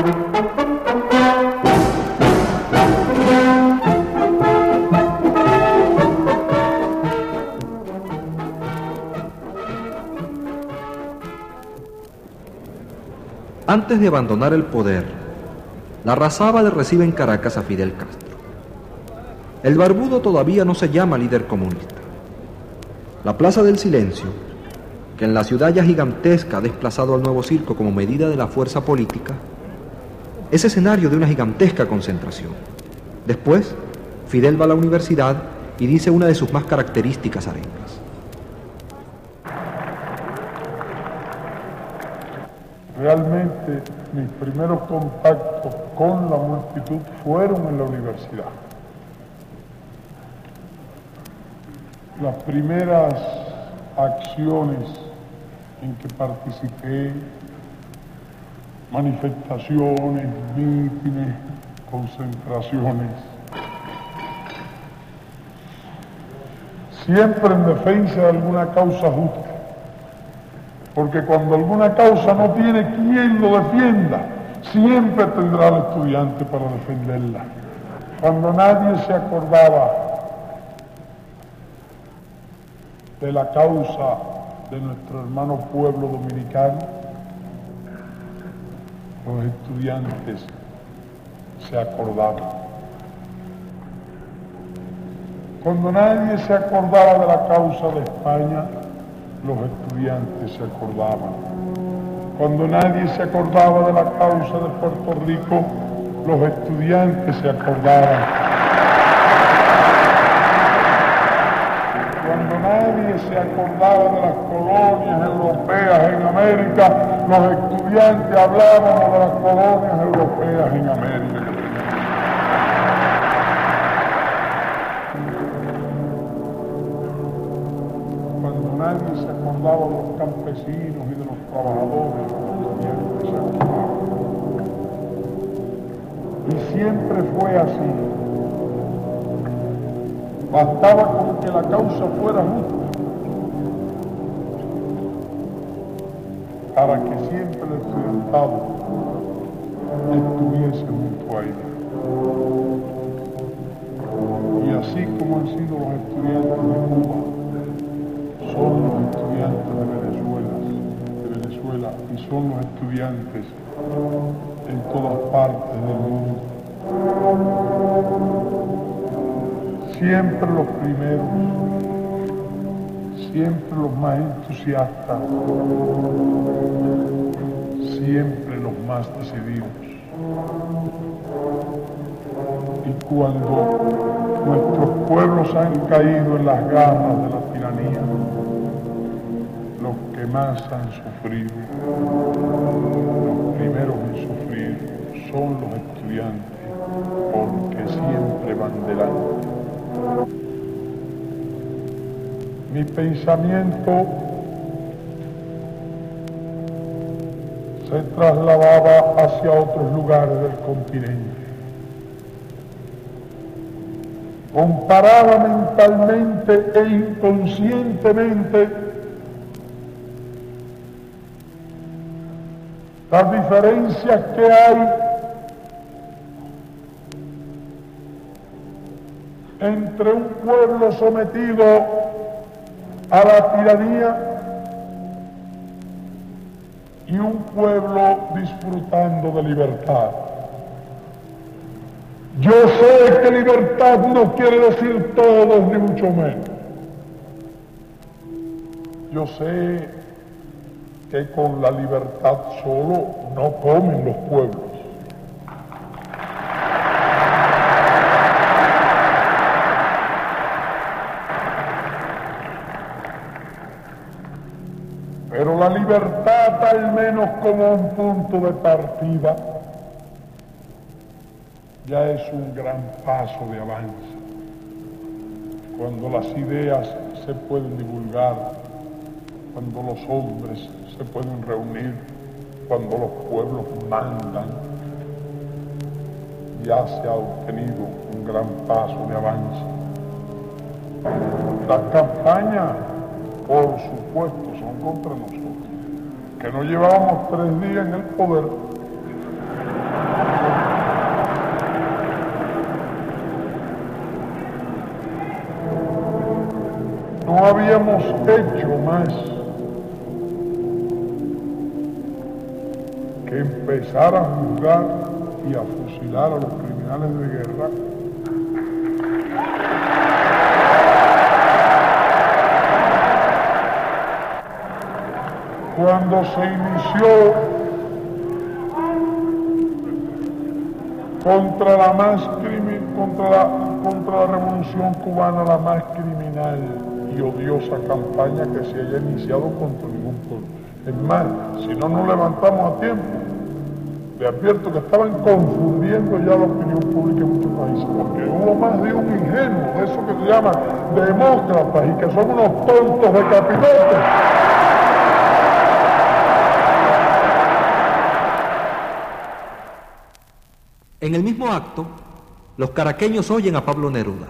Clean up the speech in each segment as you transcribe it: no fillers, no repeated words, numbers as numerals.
Antes de abandonar el poder, Larrazábal recibe en Caracas a Fidel Castro. El barbudo todavía no se llama líder comunista. La Plaza del Silencio, que en la ciudad ya gigantesca ha desplazado al nuevo circo como medida de la fuerza política, es escenario de una gigantesca concentración. Después, Fidel va a la universidad y dice una de sus más características arengas. Realmente mis primeros contactos con la multitud fueron en la universidad. Las primeras acciones en que participé, manifestaciones, mítines, concentraciones, siempre en defensa de alguna causa justa. Porque cuando alguna causa no tiene quien lo defienda, siempre tendrá el estudiante para defenderla. Cuando nadie se acordaba de la causa de nuestro hermano pueblo dominicano, los estudiantes se acordaban. Cuando nadie se acordaba de la causa de España, los estudiantes se acordaban. Cuando nadie se acordaba de la causa de Puerto Rico, los estudiantes se acordaban. Cuando nadie se acordaba de las colonias europeas en América, los estudiantes hablábamos de las colonias europeas en América. Nadie se acordaba de los campesinos y de los trabajadores, los estudiantes se acordaban. Y siempre fue así. Bastaba con que la causa fuera justa para que siempre el estudiantado estuviese junto a ella. Y así como han sido los estudiantes de Cuba, son los estudiantes de Venezuela y son los estudiantes en todas partes del mundo. Siempre los primeros, siempre los más entusiastas, siempre los más decididos. Y cuando nuestros pueblos han caído en las garras de la tiranía, los que más han sufrido, los primeros en sufrir, son los estudiantes, porque siempre van delante. Mi pensamiento se trasladaba hacia otros lugares del continente. Comparaba mentalmente e inconscientemente las diferencias que hay entre un pueblo sometido a la tiranía y un pueblo disfrutando de libertad. Yo sé que libertad no quiere decir todos, ni mucho menos. Yo sé que con la libertad solo no comen los pueblos. Pero la libertad, al menos como un punto de partida, ya es un gran paso de avance. Cuando las ideas se pueden divulgar, cuando los hombres se pueden reunir, cuando los pueblos mandan, ya se ha obtenido un gran paso de avance. Las campañas, por supuesto, son contra nosotros, que no llevábamos 3 días en el poder. habíamos hecho más que empezar a juzgar y a fusilar a los criminales de guerra, cuando se inició contra la revolución cubana, la más criminal y odiosa campaña que se haya iniciado contra ningún pueblo. Es más, si no nos levantamos a tiempo, le advierto que estaban confundiendo ya la opinión pública en muchos países, porque hubo más de un ingenuo, de eso que se llaman demócratas y que son unos tontos de capirotes. En el mismo acto, los caraqueños oyen a Pablo Neruda.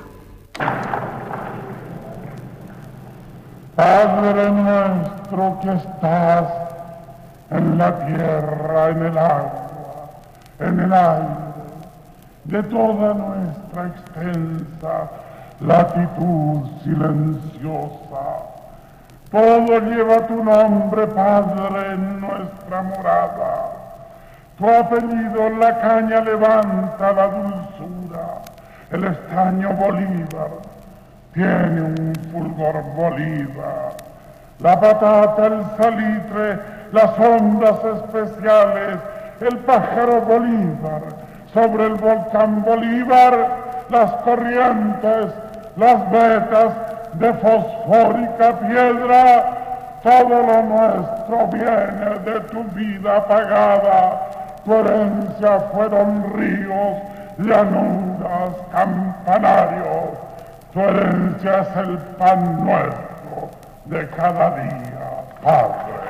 Padre nuestro que estás en la tierra, en el agua, en el aire, de toda nuestra extensa latitud silenciosa, todo lleva tu nombre, Padre, en nuestra morada. Tu apellido en la caña levanta la dulzura, el estaño Bolívar tiene un fulgor Bolívar, la patata, el salitre, las ondas especiales, el pájaro Bolívar, sobre el volcán Bolívar, las corrientes, las vetas de fosfórica piedra, todo lo nuestro viene de tu vida apagada. Tu herencia fueron ríos, llanuras, campanarios. Tu herencia es el pan nuestro de cada día, Padre.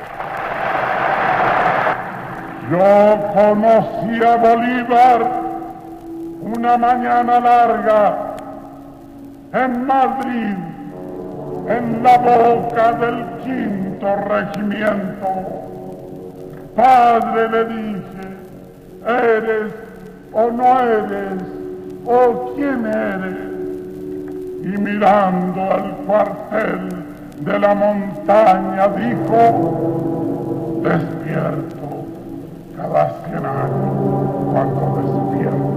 Yo conocí a Bolívar una mañana larga en Madrid, en la boca del 5º regimiento. Padre, le dije, ¿eres o no eres? ¿O quién eres? Y mirando al cuartel de la montaña dijo, despierto cada 100 años cuando despierto.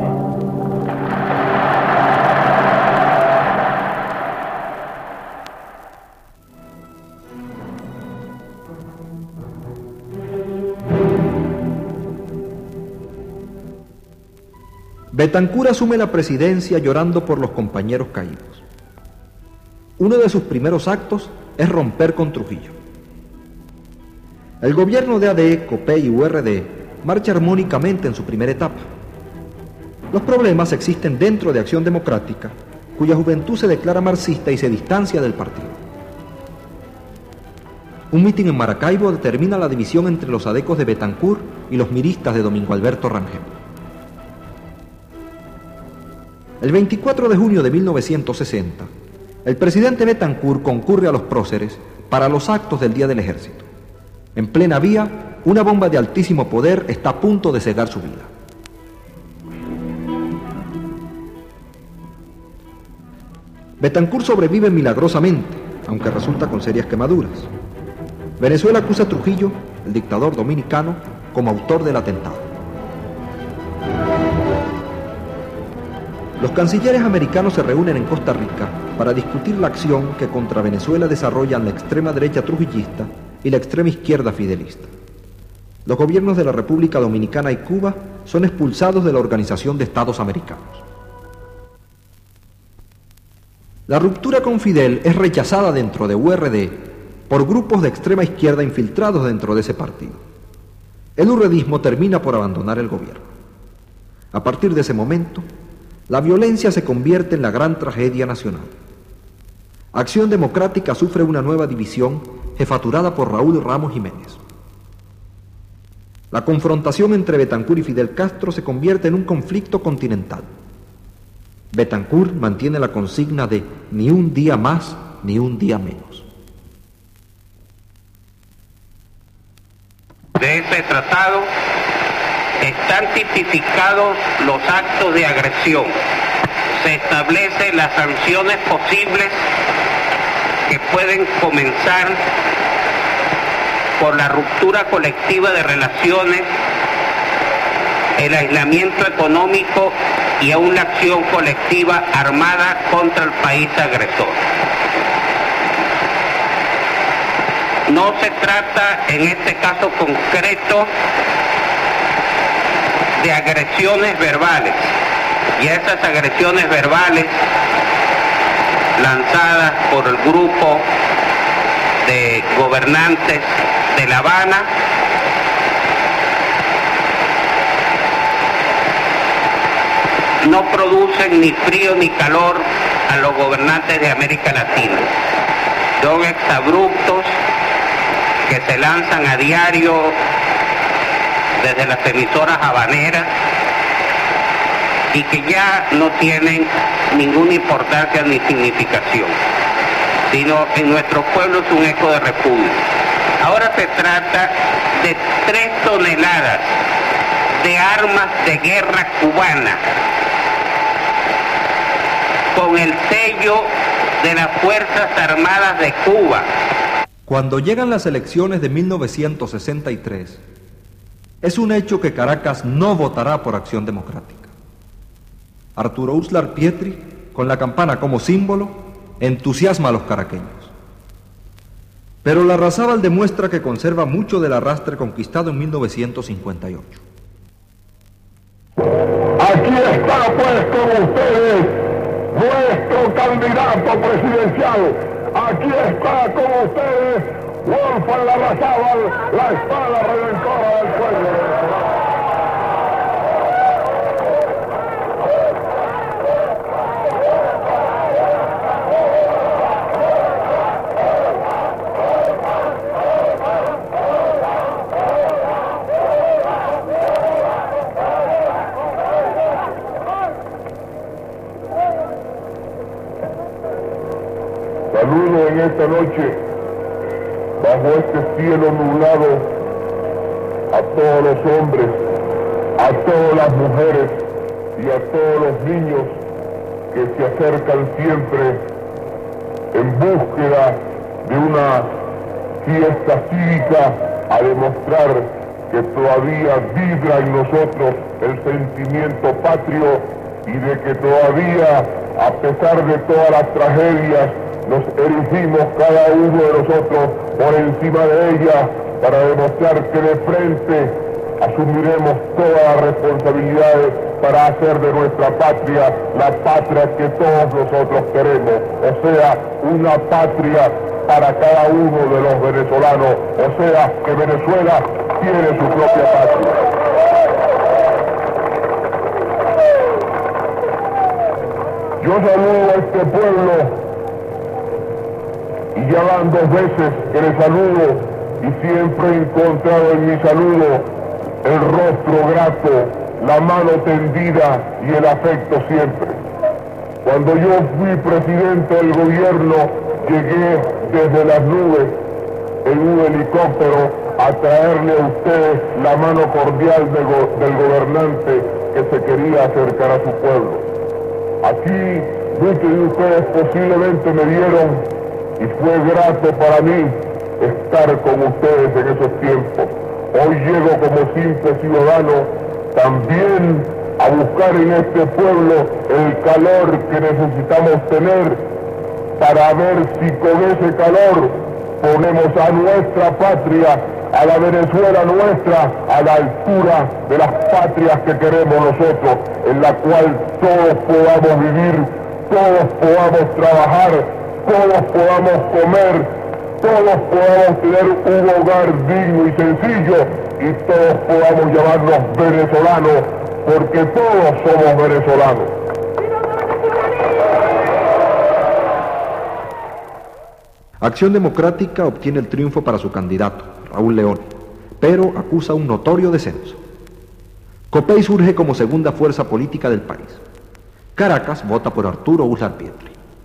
Betancur asume la presidencia llorando por los compañeros caídos. Uno de sus primeros actos es romper con Trujillo. El gobierno de AD, COPEI y URD marcha armónicamente en su primera etapa. Los problemas existen dentro de Acción Democrática, cuya juventud se declara marxista y se distancia del partido. Un mitin en Maracaibo determina la división entre los adecos de Betancur y los miristas de Domingo Alberto Rangel. El 24 de junio de 1960, el presidente Betancur concurre a los próceres para los actos del Día del Ejército. En plena vía, una bomba de altísimo poder está a punto de cegar su vida. Betancur sobrevive milagrosamente, aunque resulta con serias quemaduras. Venezuela acusa a Trujillo, el dictador dominicano, como autor del atentado. Los cancilleres americanos se reúnen en Costa Rica para discutir la acción que contra Venezuela desarrollan la extrema derecha trujillista y la extrema izquierda fidelista. Los gobiernos de la República Dominicana y Cuba son expulsados de la Organización de Estados Americanos. La ruptura con Fidel es rechazada dentro de URD por grupos de extrema izquierda infiltrados dentro de ese partido. El urredismo termina por abandonar el gobierno. A partir de ese momento, la violencia se convierte en la gran tragedia nacional. Acción Democrática sufre una nueva división jefaturada por Raúl Ramos Jiménez. La confrontación entre Betancur y Fidel Castro se convierte en un conflicto continental. Betancur mantiene la consigna de ni un día más ni un día menos. De ese tratado están tipificados los actos de agresión. Se establecen las sanciones posibles que pueden comenzar por la ruptura colectiva de relaciones, el aislamiento económico y aún la acción colectiva armada contra el país agresor. No se trata en este caso concreto de agresiones verbales, y esas agresiones verbales lanzadas por el grupo de gobernantes de La Habana no producen ni frío ni calor a los gobernantes de América Latina. Son exabruptos que se lanzan a diario desde las emisoras habaneras y que ya no tienen ninguna importancia ni significación, sino en nuestros pueblos un eco de repudio. Ahora se trata de 3 toneladas de armas de guerra cubana con el sello de las Fuerzas Armadas de Cuba. Cuando llegan las elecciones de 1963, es un hecho que Caracas no votará por Acción Democrática. Arturo Uslar Pietri, con la campana como símbolo, entusiasma a los caraqueños. Pero Larrazábal demuestra que conserva mucho del arrastre conquistado en 1958. Aquí está pues con ustedes nuestro candidato presidencial. Aquí está con ustedes Wolfgang Larrazábal, la espada redentora del pueblo venezolano. Saludo en esta noche, bajo este cielo nublado, a todos los hombres, a todas las mujeres y a todos los niños que se acercan siempre en búsqueda de una fiesta cívica a demostrar que todavía vibra en nosotros el sentimiento patrio y de que todavía, a pesar de todas las tragedias, nos erigimos cada uno de nosotros por encima de ella para demostrar que de frente asumiremos todas las responsabilidades para hacer de nuestra patria la patria que todos nosotros queremos, o sea, una patria para cada uno de los venezolanos, o sea, que Venezuela tiene su propia patria. Yo saludo a este pueblo y ya van 2 veces que le saludo y siempre he encontrado en mi saludo el rostro grato, la mano tendida y el afecto siempre. Cuando yo fui presidente del gobierno, llegué desde las nubes en un helicóptero a traerle a ustedes la mano cordial del gobernante que se quería acercar a su pueblo. Aquí muchos de ustedes posiblemente me vieron y fue grato para mí estar con ustedes en esos tiempos. Hoy llego como simple ciudadano también a buscar en este pueblo el calor que necesitamos tener para ver si con ese calor ponemos a nuestra patria, a la Venezuela nuestra, a la altura de las patrias que queremos nosotros, en la cual todos podamos vivir, todos podamos trabajar, todos podamos comer, todos podamos tener un hogar digno y sencillo y todos podamos llamarnos venezolanos, porque todos somos venezolanos. Acción Democrática obtiene el triunfo para su candidato, Raúl Leoni, pero acusa un notorio descenso. Copey surge como segunda fuerza política del país. Caracas vota por Arturo Uslar Pietri.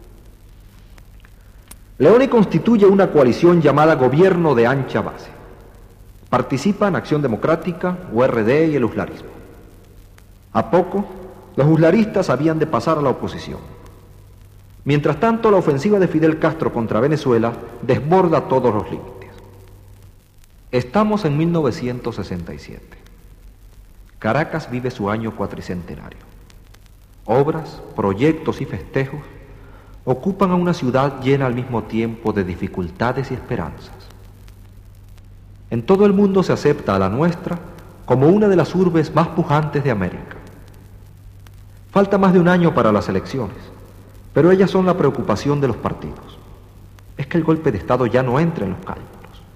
Leoni constituye una coalición llamada Gobierno de Ancha Base. Participan Acción Democrática, URD y el uslarismo. A poco, los uslaristas habían de pasar a la oposición. Mientras tanto, la ofensiva de Fidel Castro contra Venezuela desborda todos los límites. Estamos en 1967. Caracas vive su año cuatricentenario. Obras, proyectos y festejos ocupan a una ciudad llena al mismo tiempo de dificultades y esperanzas. En todo el mundo se acepta a la nuestra como una de las urbes más pujantes de América. Falta más de un año para las elecciones, pero ellas son la preocupación de los partidos. Es que el golpe de Estado ya no entra en los cálculos.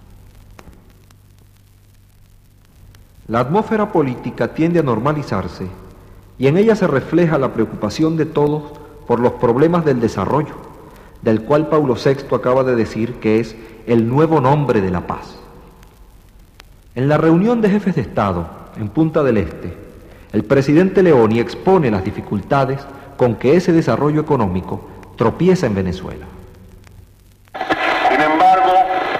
La atmósfera política tiende a normalizarse y en ella se refleja la preocupación de todos por los problemas del desarrollo, del cual Paulo VI acaba de decir que es el nuevo nombre de la paz. En la reunión de jefes de Estado en Punta del Este, el presidente Leoni expone las dificultades con que ese desarrollo económico tropieza en Venezuela. Sin embargo,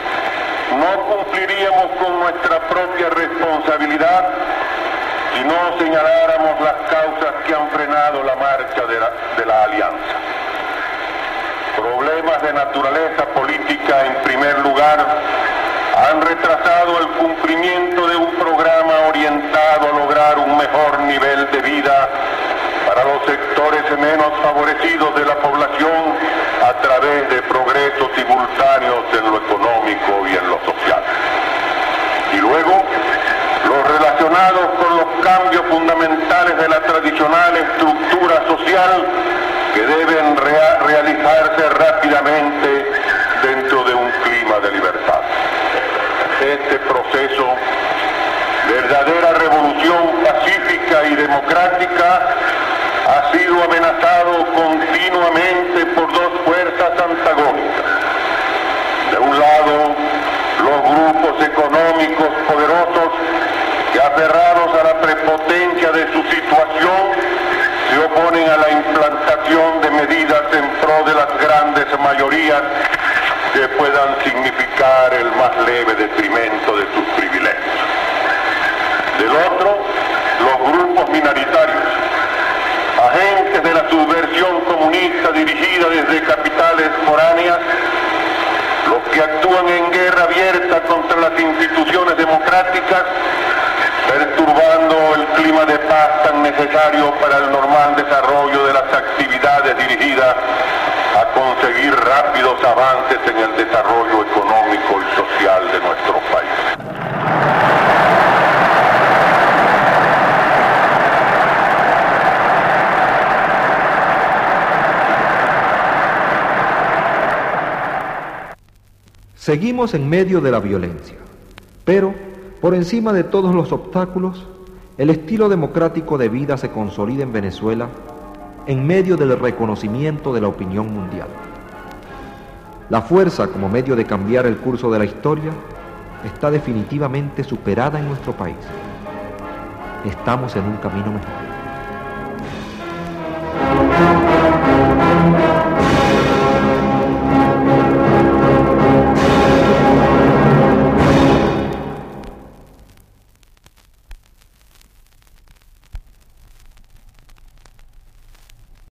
no cumpliríamos con nuestra propia responsabilidad si no señaláramos las causas que han frenado la marcha de la alianza. Problemas de naturaleza política, en primer lugar, han retrasado el cumplimiento de un programa orientado a lograr un mejor nivel de vida para los sectores menos favorecidos de la población a través de progresos simultáneos en lo económico y en lo social. Y luego, los relacionados con los cambios fundamentales de la tradicional estructura social que deben realizarse rápidamente dentro de un clima de libertad. Este proceso, verdadera revolución pacífica y democrática, ha sido amenazado continuamente por dos fuerzas antagónicas. De un lado, los grupos económicos poderosos que, aferrados a la prepotencia de su situación, se oponen a la implantación de medidas en pro de las grandes mayorías que puedan significar el más leve detrimento de sus privilegios. Del otro, los grupos minoritarios, agentes de la subversión comunista dirigida desde capitales foráneas, los que actúan en guerra abierta contra las instituciones democráticas, perturbando el clima de paz tan necesario para el normal desarrollo de las actividades dirigidas a conseguir rápidos avances en el desarrollo económico y social de nuestro país. Seguimos en medio de la violencia, pero por encima de todos los obstáculos, el estilo democrático de vida se consolida en Venezuela en medio del reconocimiento de la opinión mundial. La fuerza como medio de cambiar el curso de la historia está definitivamente superada en nuestro país. Estamos en un camino mejor.